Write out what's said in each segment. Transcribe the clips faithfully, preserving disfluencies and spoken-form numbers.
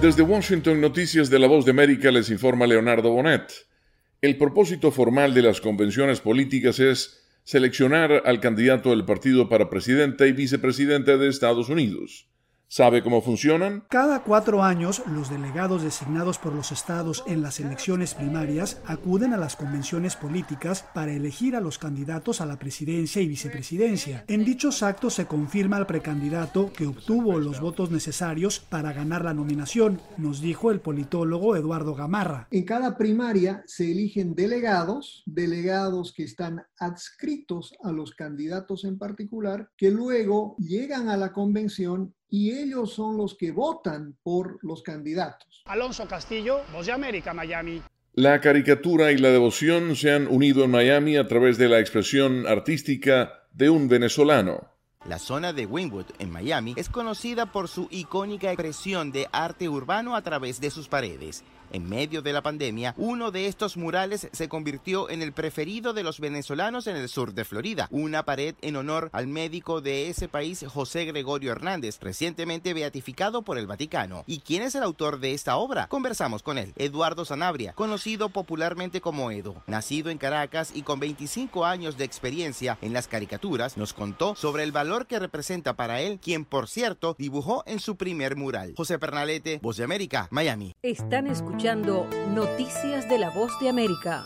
Desde Washington, Noticias de la Voz de América, les informa Leonardo Bonet. El propósito formal de las convenciones políticas es seleccionar al candidato del partido para presidente y vicepresidente de Estados Unidos. ¿Sabe cómo funcionan? Cada cuatro años, los delegados designados por los estados en las elecciones primarias acuden a las convenciones políticas para elegir a los candidatos a la presidencia y vicepresidencia. En dichos actos se confirma al precandidato que obtuvo los votos necesarios para ganar la nominación, nos dijo el politólogo Eduardo Gamarra. En cada primaria se eligen delegados, delegados que están adscritos a los candidatos en particular, que luego llegan a la convención y ellos son los que votan por los candidatos. Alonso Castillo, Voz de América, Miami. La caricatura y la devoción se han unido en Miami a través de la expresión artística de un venezolano. La zona de Wynwood, en Miami, es conocida por su icónica expresión de arte urbano a través de sus paredes. En medio de la pandemia, uno de estos murales se convirtió en el preferido de los venezolanos en el sur de Florida. Una pared en honor al médico de ese país, José Gregorio Hernández, recientemente beatificado por el Vaticano. ¿Y quién es el autor de esta obra? Conversamos con él, Eduardo Sanabria, conocido popularmente como Edo. Nacido en Caracas y con veinticinco años de experiencia en las caricaturas, nos contó sobre el valor que representa para él, quien por cierto dibujó en su primer mural. José Pernalete, Voz de América, Miami. Están escuchando Noticias de la Voz de América.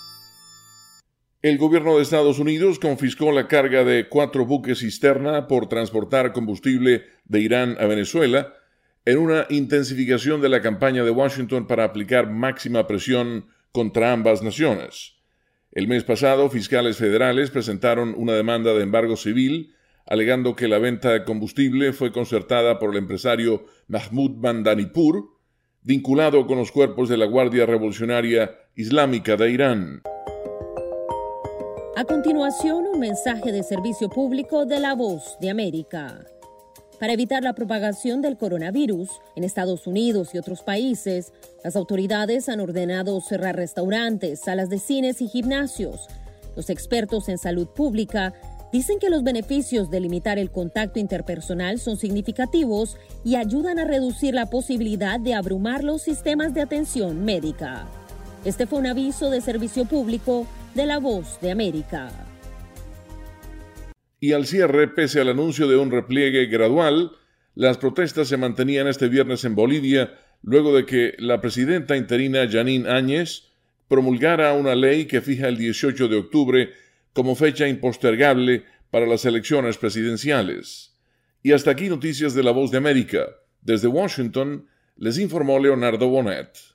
El gobierno de Estados Unidos confiscó la carga de cuatro buques cisterna por transportar combustible de Irán a Venezuela en una intensificación de la campaña de Washington para aplicar máxima presión contra ambas naciones. El mes pasado, fiscales federales presentaron una demanda de embargo civil alegando que la venta de combustible fue concertada por el empresario Mahmoud Mandanipur, vinculado con los cuerpos de la Guardia Revolucionaria Islámica de Irán. A continuación, un mensaje de servicio público de la Voz de América. Para evitar la propagación del coronavirus en Estados Unidos y otros países, las autoridades han ordenado cerrar restaurantes, salas de cines y gimnasios. Los expertos en salud pública dicen que los beneficios de limitar el contacto interpersonal son significativos y ayudan a reducir la posibilidad de abrumar los sistemas de atención médica. Este fue un aviso de servicio público de la Voz de América. Y al cierre, pese al anuncio de un repliegue gradual, las protestas se mantenían este viernes en Bolivia luego de que la presidenta interina Janine Áñez promulgara una ley que fija el dieciocho de octubre como fecha impostergable para las elecciones presidenciales. Y hasta aquí Noticias de la Voz de América. Desde Washington, les informó Leonardo Bonet.